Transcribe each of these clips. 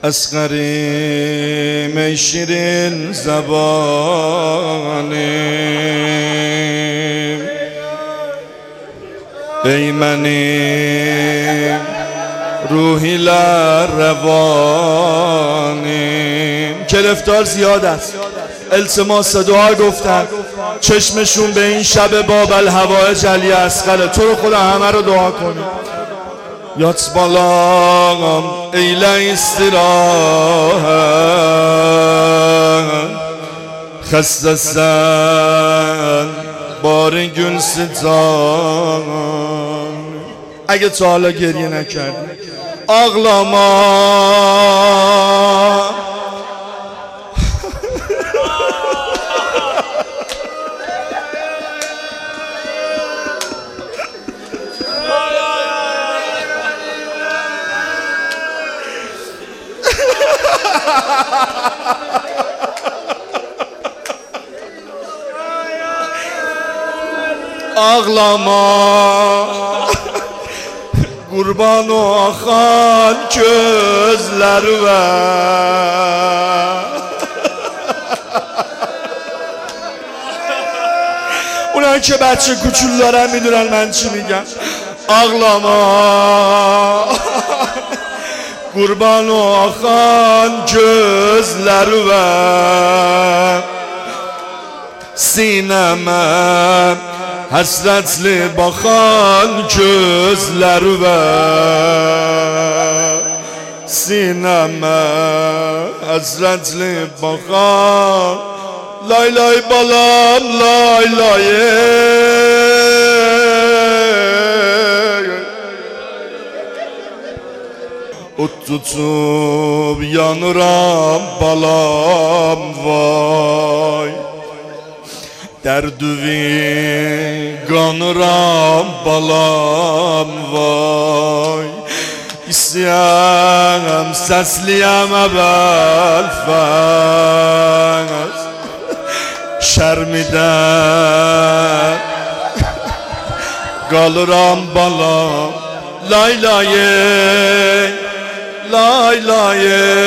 اصغریم ای شیرین زبانیم، ای منیم روحی لروانیم. گرفتار زیاد است، التماس دعا گفتن، چشمشون به این شب باب الهوایج علی اصغره. تو رو خدا همه رو دعا کنیم. یات بالام ایله استراحت، خسته سن بار گل ستان. اگه تا حالا گریه نکردی آغلاما. Ağlama kurban akan gözlerime. Ulan که بچه کوچولو دارن میدونن من چی میگم. Ağlama kurban akan gözlerime, sineme hasretli bakan gözlerime, sineme hasretli bakan. Lay lay balam lay lay. Ot tutup yanıram balam vay, derdüvi kanıram balam vay. İsyanım sesliyem ebel fez, şermiden kalıram balam. Lay lay lay lay,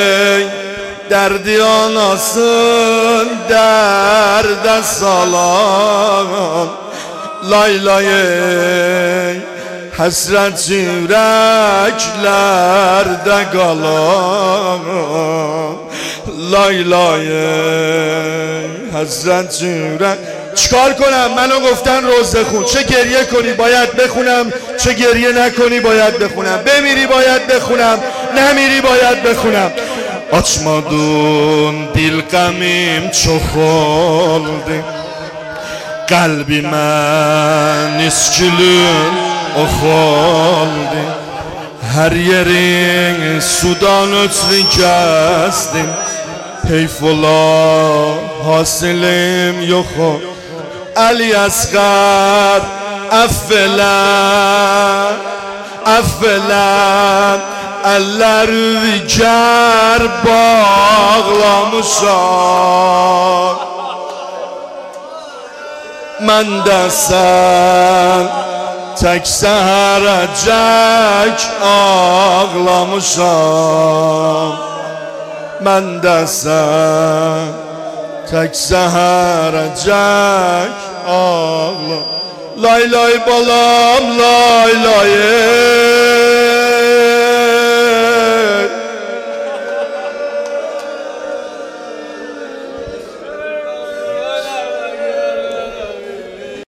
derdi anasın derde salan. Lay lay hasret yüreklerde kalan. Lay lay hasret yürek. چیکار کنم؟ منو گفتن روزه خون، چه گریه کنی باید بخونم، چه گریه نکنی باید بخونم، بمیری باید بخونم، نمیری باید بخونم. Açmadın dil qəmim çox oldu, qəlbimə niskülün ox oldu. Hər yerin sudan ötürü kəsdim, heyf ola hasilim yox o. Əli Əsqər əffələ, əffələ. Elleri ger bağlamışam, mən də sən tək səhərəcək ağlamışam. Mən də sən tək səhərəcək ağlamışam. Lay lay balam lay lay.